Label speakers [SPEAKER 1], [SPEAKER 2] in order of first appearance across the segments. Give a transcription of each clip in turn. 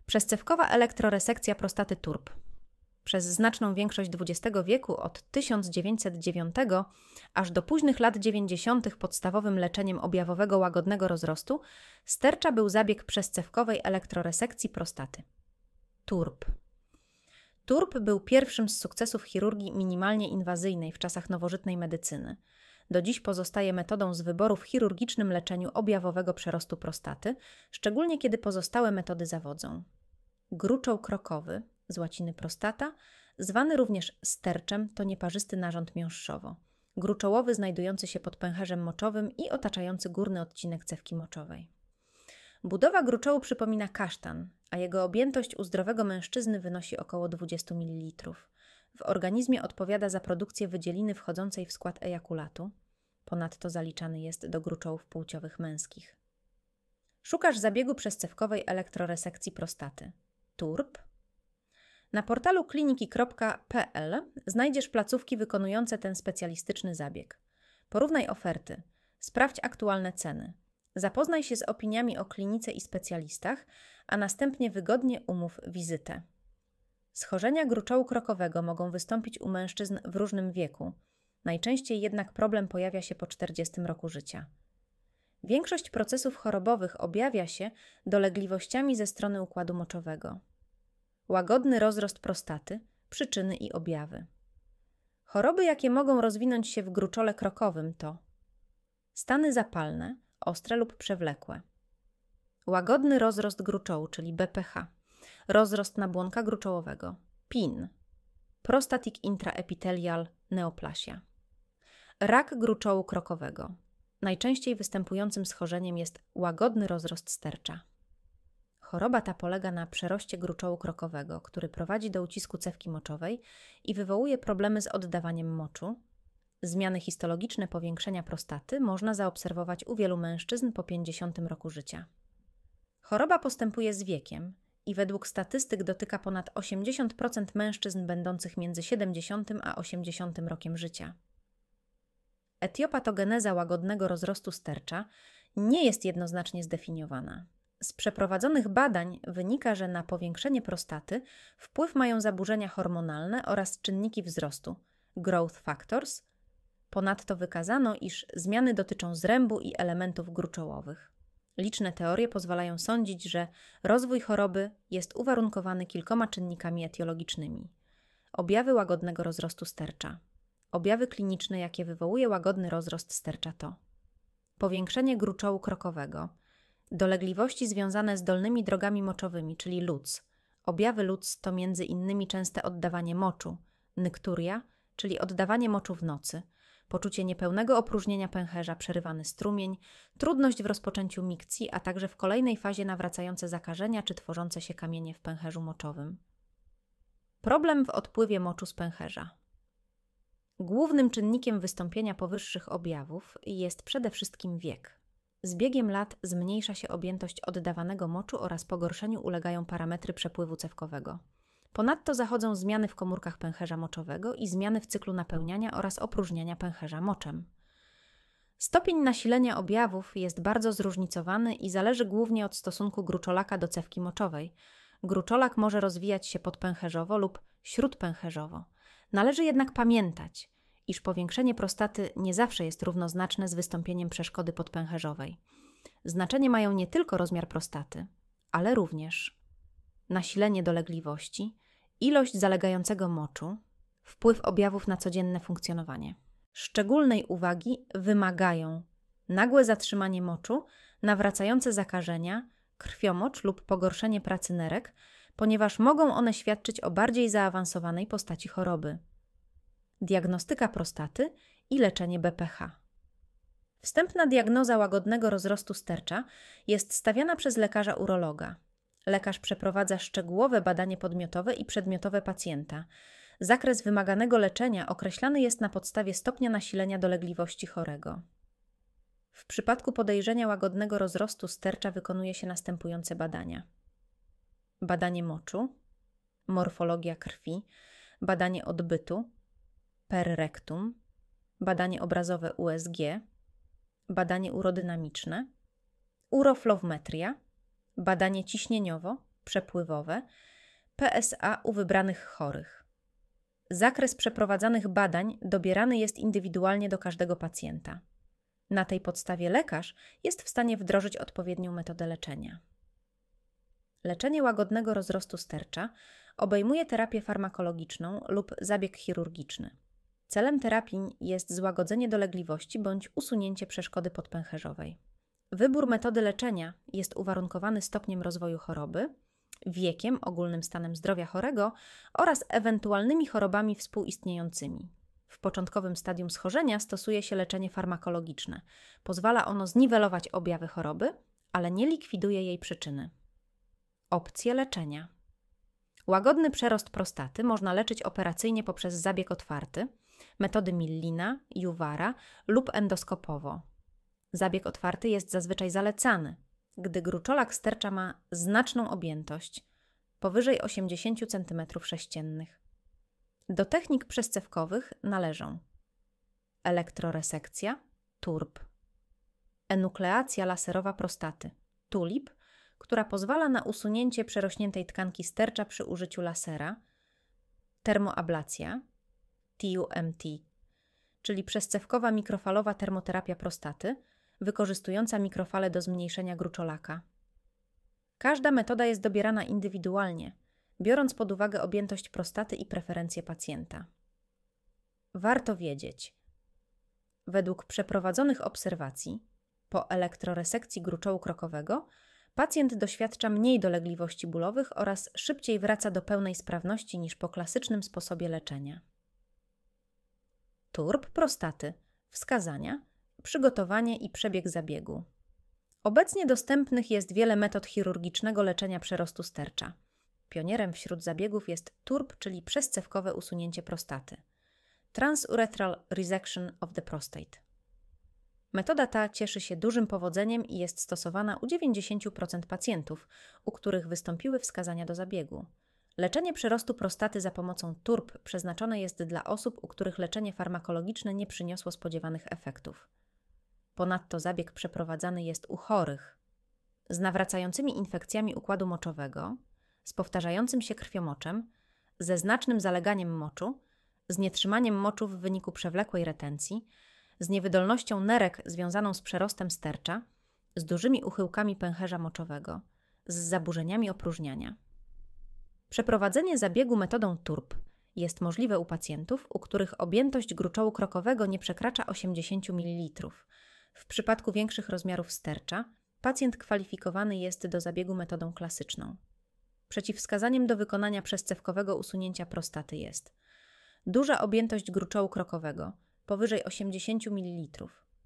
[SPEAKER 1] Przezcewkowa elektroresekcja prostaty TURP. Przez znaczną większość XX wieku, od 1909 aż do późnych lat 90. podstawowym leczeniem objawowego łagodnego rozrostu stercza był zabieg przezcewkowej elektroresekcji prostaty. TURP. TURP był pierwszym z sukcesów chirurgii minimalnie inwazyjnej w czasach nowożytnej medycyny. Do dziś pozostaje metodą z wyboru w chirurgicznym leczeniu objawowego przerostu prostaty, szczególnie kiedy pozostałe metody zawodzą. Gruczoł krokowy, z łaciny prostata, zwany również sterczem, to nieparzysty narząd miąższowo. Gruczołowy znajdujący się pod pęcherzem moczowym i otaczający górny odcinek cewki moczowej. Budowa gruczołu przypomina kasztan, a jego objętość u zdrowego mężczyzny wynosi około 20 ml. W organizmie odpowiada za produkcję wydzieliny wchodzącej w skład ejakulatu. Ponadto zaliczany jest do gruczołów płciowych męskich. Szukasz zabiegu przezcewkowej elektroresekcji prostaty. TURP. Na portalu kliniki.pl znajdziesz placówki wykonujące ten specjalistyczny zabieg. Porównaj oferty, sprawdź aktualne ceny, zapoznaj się z opiniami o klinice i specjalistach, a następnie wygodnie umów wizytę. Schorzenia gruczołu krokowego mogą wystąpić u mężczyzn w różnym wieku. Najczęściej jednak problem pojawia się po 40 roku życia. Większość procesów chorobowych objawia się dolegliwościami ze strony układu moczowego. Łagodny rozrost prostaty, przyczyny i objawy. Choroby, jakie mogą rozwinąć się w gruczole krokowym, to stany zapalne, ostre lub przewlekłe. Łagodny rozrost gruczołu, czyli BPH. Rozrost nabłonka gruczołowego. PIN. Prostatic intraepithelial neoplasia. Rak gruczołu krokowego. Najczęściej występującym schorzeniem jest łagodny rozrost stercza. Choroba ta polega na przeroście gruczołu krokowego, który prowadzi do ucisku cewki moczowej i wywołuje problemy z oddawaniem moczu. Zmiany histologiczne powiększenia prostaty można zaobserwować u wielu mężczyzn po 50 roku życia. Choroba postępuje z wiekiem i według statystyk dotyka ponad 80% mężczyzn będących między 70 a 80 rokiem życia. Etiopatogeneza łagodnego rozrostu stercza nie jest jednoznacznie zdefiniowana. Z przeprowadzonych badań wynika, że na powiększenie prostaty wpływ mają zaburzenia hormonalne oraz czynniki wzrostu, growth factors. Ponadto wykazano, iż zmiany dotyczą zrębu i elementów gruczołowych. Liczne teorie pozwalają sądzić, że rozwój choroby jest uwarunkowany kilkoma czynnikami etiologicznymi. Objawy łagodnego rozrostu stercza. Objawy kliniczne, jakie wywołuje łagodny rozrost stercza to powiększenie gruczołu krokowego, dolegliwości związane z dolnymi drogami moczowymi, czyli LUTS. Objawy LUTS to m.in. częste oddawanie moczu, nykturia, czyli oddawanie moczu w nocy, poczucie niepełnego opróżnienia pęcherza, przerywany strumień, trudność w rozpoczęciu mikcji, a także w kolejnej fazie nawracające zakażenia czy tworzące się kamienie w pęcherzu moczowym. Problem w odpływie moczu z pęcherza. Głównym czynnikiem wystąpienia powyższych objawów jest przede wszystkim wiek. Z biegiem lat zmniejsza się objętość oddawanego moczu oraz pogorszeniu ulegają parametry przepływu cewkowego. Ponadto zachodzą zmiany w komórkach pęcherza moczowego i zmiany w cyklu napełniania oraz opróżniania pęcherza moczem. Stopień nasilenia objawów jest bardzo zróżnicowany i zależy głównie od stosunku gruczolaka do cewki moczowej. Gruczolak może rozwijać się podpęcherzowo lub śródpęcherzowo. Należy jednak pamiętać, iż powiększenie prostaty nie zawsze jest równoznaczne z wystąpieniem przeszkody podpęcherzowej. Znaczenie mają nie tylko rozmiar prostaty, ale również nasilenie dolegliwości, ilość zalegającego moczu, wpływ objawów na codzienne funkcjonowanie. Szczególnej uwagi wymagają nagłe zatrzymanie moczu, nawracające zakażenia, krwiomocz lub pogorszenie pracy nerek, ponieważ mogą one świadczyć o bardziej zaawansowanej postaci choroby. Diagnostyka prostaty i leczenie BPH. Wstępna diagnoza łagodnego rozrostu stercza jest stawiana przez lekarza urologa. Lekarz przeprowadza szczegółowe badanie podmiotowe i przedmiotowe pacjenta. Zakres wymaganego leczenia określany jest na podstawie stopnia nasilenia dolegliwości chorego. W przypadku podejrzenia łagodnego rozrostu stercza wykonuje się następujące badania. Badanie moczu, morfologia krwi, badanie odbytu, per rectum, badanie obrazowe USG, badanie urodynamiczne, uroflowmetria, badanie ciśnieniowo, przepływowe, PSA u wybranych chorych. Zakres przeprowadzanych badań dobierany jest indywidualnie do każdego pacjenta. Na tej podstawie lekarz jest w stanie wdrożyć odpowiednią metodę leczenia. Leczenie łagodnego rozrostu stercza obejmuje terapię farmakologiczną lub zabieg chirurgiczny. Celem terapii jest złagodzenie dolegliwości bądź usunięcie przeszkody podpęcherzowej. Wybór metody leczenia jest uwarunkowany stopniem rozwoju choroby, wiekiem, ogólnym stanem zdrowia chorego oraz ewentualnymi chorobami współistniejącymi. W początkowym stadium schorzenia stosuje się leczenie farmakologiczne. Pozwala ono zniwelować objawy choroby, ale nie likwiduje jej przyczyny. Opcje leczenia. Łagodny przerost prostaty można leczyć operacyjnie poprzez zabieg otwarty, metody Millina, Juwara lub endoskopowo. Zabieg otwarty jest zazwyczaj zalecany, gdy gruczolak stercza ma znaczną objętość, powyżej 80 cm3. Do technik przescewkowych należą elektroresekcja, TURP, enukleacja laserowa prostaty, TULIP, która pozwala na usunięcie przerośniętej tkanki stercza przy użyciu lasera, termoablacja, TUMT, czyli przescewkowa mikrofalowa termoterapia prostaty, wykorzystująca mikrofale do zmniejszenia gruczolaka. Każda metoda jest dobierana indywidualnie, biorąc pod uwagę objętość prostaty i preferencje pacjenta. Warto wiedzieć, według przeprowadzonych obserwacji, po elektroresekcji gruczołu krokowego pacjent doświadcza mniej dolegliwości bólowych oraz szybciej wraca do pełnej sprawności niż po klasycznym sposobie leczenia. TURP prostaty, wskazania, przygotowanie i przebieg zabiegu. Obecnie dostępnych jest wiele metod chirurgicznego leczenia przerostu stercza. Pionierem wśród zabiegów jest TURP, czyli przescewkowe usunięcie prostaty. Transurethral resection of the prostate. Metoda ta cieszy się dużym powodzeniem i jest stosowana u 90% pacjentów, u których wystąpiły wskazania do zabiegu. Leczenie przerostu prostaty za pomocą TURP przeznaczone jest dla osób, u których leczenie farmakologiczne nie przyniosło spodziewanych efektów. Ponadto zabieg przeprowadzany jest u chorych z nawracającymi infekcjami układu moczowego, z powtarzającym się krwiomoczem, ze znacznym zaleganiem moczu, z nietrzymaniem moczu w wyniku przewlekłej retencji, z niewydolnością nerek związaną z przerostem stercza, z dużymi uchyłkami pęcherza moczowego, z zaburzeniami opróżniania. Przeprowadzenie zabiegu metodą TURP jest możliwe u pacjentów, u których objętość gruczołu krokowego nie przekracza 80 ml. W przypadku większych rozmiarów stercza pacjent kwalifikowany jest do zabiegu metodą klasyczną. Przeciwwskazaniem do wykonania przescewkowego usunięcia prostaty jest duża objętość gruczołu krokowego, powyżej 80 ml,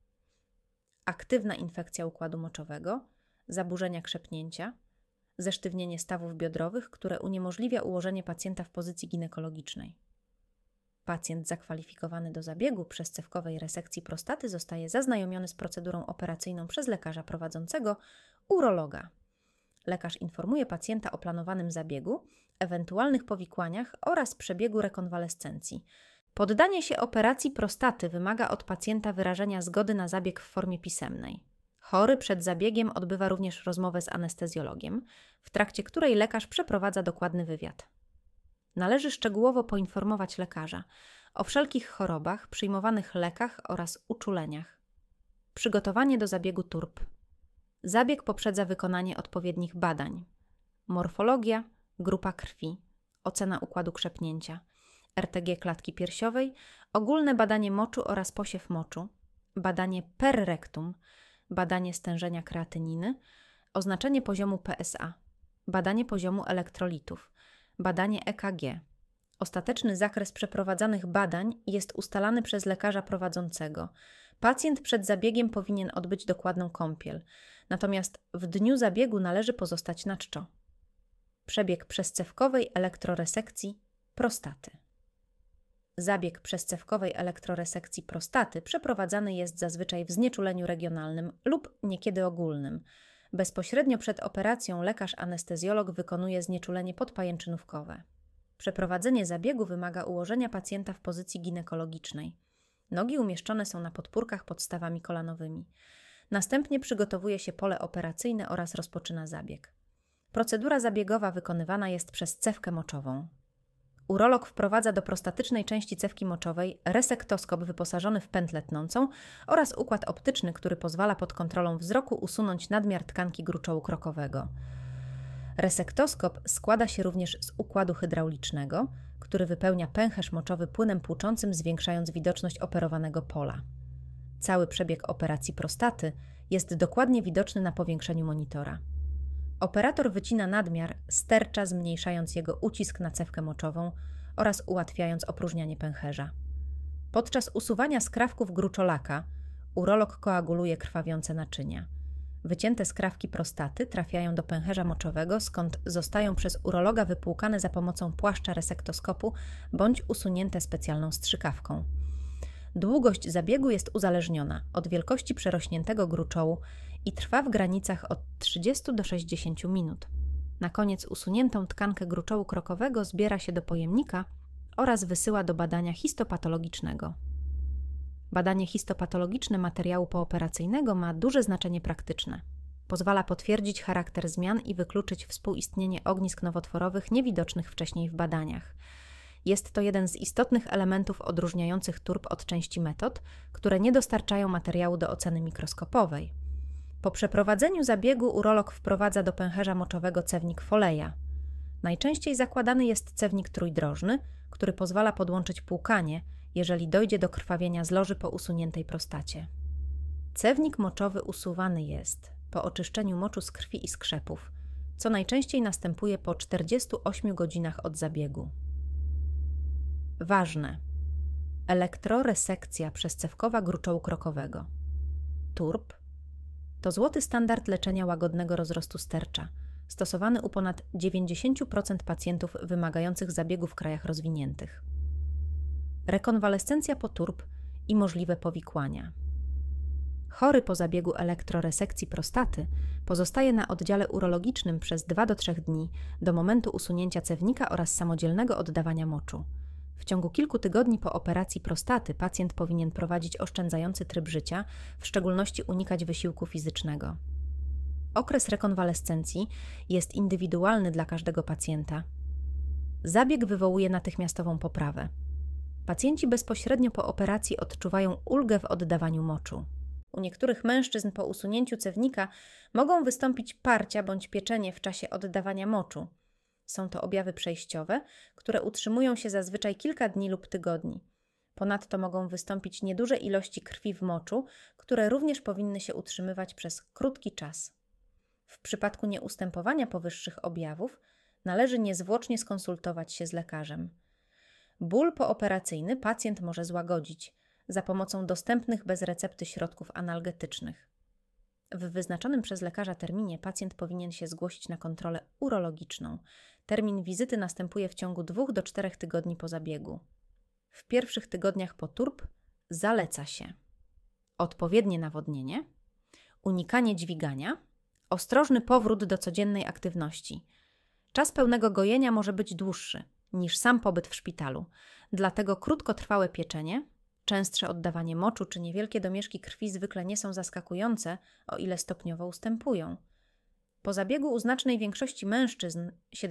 [SPEAKER 1] aktywna infekcja układu moczowego, zaburzenia krzepnięcia, zesztywnienie stawów biodrowych, które uniemożliwia ułożenie pacjenta w pozycji ginekologicznej. Pacjent zakwalifikowany do zabiegu przescewkowej resekcji prostaty zostaje zaznajomiony z procedurą operacyjną przez lekarza prowadzącego, urologa. Lekarz informuje pacjenta o planowanym zabiegu, ewentualnych powikłaniach oraz przebiegu rekonwalescencji. Poddanie się operacji prostaty wymaga od pacjenta wyrażenia zgody na zabieg w formie pisemnej. Chory przed zabiegiem odbywa również rozmowę z anestezjologiem, w trakcie której lekarz przeprowadza dokładny wywiad. Należy szczegółowo poinformować lekarza o wszelkich chorobach, przyjmowanych lekach oraz uczuleniach. Przygotowanie do zabiegu TURP. Zabieg poprzedza wykonanie odpowiednich badań. Morfologia, grupa krwi, ocena układu krzepnięcia, RTG klatki piersiowej, ogólne badanie moczu oraz posiew moczu, badanie per rectum, badanie stężenia kreatyniny, oznaczenie poziomu PSA, badanie poziomu elektrolitów, badanie EKG. Ostateczny zakres przeprowadzanych badań jest ustalany przez lekarza prowadzącego. Pacjent przed zabiegiem powinien odbyć dokładną kąpiel, natomiast w dniu zabiegu należy pozostać na czczo. Przebieg przescewkowej elektroresekcji prostaty. Zabieg przescewkowej elektroresekcji prostaty przeprowadzany jest zazwyczaj w znieczuleniu regionalnym lub niekiedy ogólnym. Bezpośrednio przed operacją lekarz anestezjolog wykonuje znieczulenie podpajęczynówkowe. Przeprowadzenie zabiegu wymaga ułożenia pacjenta w pozycji ginekologicznej. Nogi umieszczone są na podpórkach pod stawami kolanowymi. Następnie przygotowuje się pole operacyjne oraz rozpoczyna zabieg. Procedura zabiegowa wykonywana jest przez cewkę moczową. Urolog wprowadza do prostatycznej części cewki moczowej resektoskop wyposażony w pętlę tnącą oraz układ optyczny, który pozwala pod kontrolą wzroku usunąć nadmiar tkanki gruczołu krokowego. Resektoskop składa się również z układu hydraulicznego, który wypełnia pęcherz moczowy płynem płuczącym, zwiększając widoczność operowanego pola. Cały przebieg operacji prostaty jest dokładnie widoczny na powiększeniu monitora. Operator wycina nadmiar, stercza, zmniejszając jego ucisk na cewkę moczową oraz ułatwiając opróżnianie pęcherza. Podczas usuwania skrawków gruczolaka urolog koaguluje krwawiące naczynia. Wycięte skrawki prostaty trafiają do pęcherza moczowego, skąd zostają przez urologa wypłukane za pomocą płaszcza resektoskopu bądź usunięte specjalną strzykawką. Długość zabiegu jest uzależniona od wielkości przerośniętego gruczołu i trwa w granicach od 30 do 60 minut. Na koniec usuniętą tkankę gruczołu krokowego zbiera się do pojemnika oraz wysyła do badania histopatologicznego. Badanie histopatologiczne materiału pooperacyjnego ma duże znaczenie praktyczne. Pozwala potwierdzić charakter zmian i wykluczyć współistnienie ognisk nowotworowych niewidocznych wcześniej w badaniach. Jest to jeden z istotnych elementów odróżniających turp od części metod, które nie dostarczają materiału do oceny mikroskopowej. Po przeprowadzeniu zabiegu urolog wprowadza do pęcherza moczowego cewnik Foleya. Najczęściej zakładany jest cewnik trójdrożny, który pozwala podłączyć płukanie, jeżeli dojdzie do krwawienia z loży po usuniętej prostacie. Cewnik moczowy usuwany jest po oczyszczeniu moczu z krwi i skrzepów, co najczęściej następuje po 48 godzinach od zabiegu. Ważne. Elektroresekcja przezcewkowa gruczołu krokowego. TURP to złoty standard leczenia łagodnego rozrostu stercza, stosowany u ponad 90% pacjentów wymagających zabiegu w krajach rozwiniętych. Rekonwalescencja po TURP i możliwe powikłania. Chory po zabiegu elektroresekcji prostaty pozostaje na oddziale urologicznym przez 2 do 3 dni do momentu usunięcia cewnika oraz samodzielnego oddawania moczu. W ciągu kilku tygodni po operacji prostaty pacjent powinien prowadzić oszczędzający tryb życia, w szczególności unikać wysiłku fizycznego. Okres rekonwalescencji jest indywidualny dla każdego pacjenta. Zabieg wywołuje natychmiastową poprawę. Pacjenci bezpośrednio po operacji odczuwają ulgę w oddawaniu moczu. U niektórych mężczyzn po usunięciu cewnika mogą wystąpić parcia bądź pieczenie w czasie oddawania moczu. Są to objawy przejściowe, które utrzymują się zazwyczaj kilka dni lub tygodni. Ponadto mogą wystąpić nieduże ilości krwi w moczu, które również powinny się utrzymywać przez krótki czas. W przypadku nieustępowania powyższych objawów należy niezwłocznie skonsultować się z lekarzem. Ból pooperacyjny pacjent może złagodzić za pomocą dostępnych bez recepty środków analgetycznych. W wyznaczonym przez lekarza terminie pacjent powinien się zgłosić na kontrolę urologiczną. Termin wizyty następuje w ciągu 2 do 4 tygodni po zabiegu. W pierwszych tygodniach po TURP zaleca się odpowiednie nawodnienie, unikanie dźwigania, ostrożny powrót do codziennej aktywności. Czas pełnego gojenia może być dłuższy niż sam pobyt w szpitalu, dlatego krótkotrwałe pieczenie, częstsze oddawanie moczu czy niewielkie domieszki krwi zwykle nie są zaskakujące, o ile stopniowo ustępują. Po zabiegu u znacznej większości mężczyzn,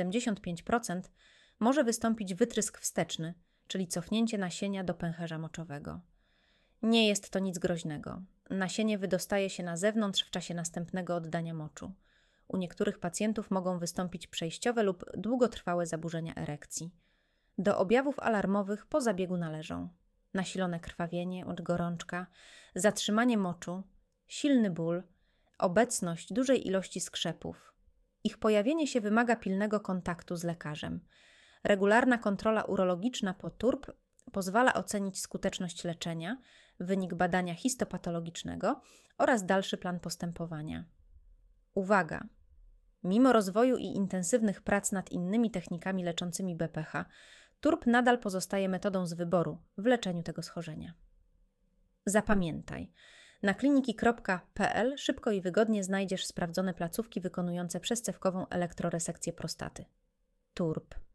[SPEAKER 1] 75%, może wystąpić wytrysk wsteczny, czyli cofnięcie nasienia do pęcherza moczowego. Nie jest to nic groźnego. Nasienie wydostaje się na zewnątrz w czasie następnego oddania moczu. U niektórych pacjentów mogą wystąpić przejściowe lub długotrwałe zaburzenia erekcji. Do objawów alarmowych po zabiegu należą nasilone krwawienie bądź gorączka, zatrzymanie moczu, silny ból, obecność dużej ilości skrzepów. Ich pojawienie się wymaga pilnego kontaktu z lekarzem. Regularna kontrola urologiczna po TURP pozwala ocenić skuteczność leczenia, wynik badania histopatologicznego oraz dalszy plan postępowania. Uwaga! Mimo rozwoju i intensywnych prac nad innymi technikami leczącymi BPH, TURP nadal pozostaje metodą z wyboru w leczeniu tego schorzenia. Zapamiętaj, na kliniki.pl szybko i wygodnie znajdziesz sprawdzone placówki wykonujące przezcewkową elektroresekcję prostaty. TURP.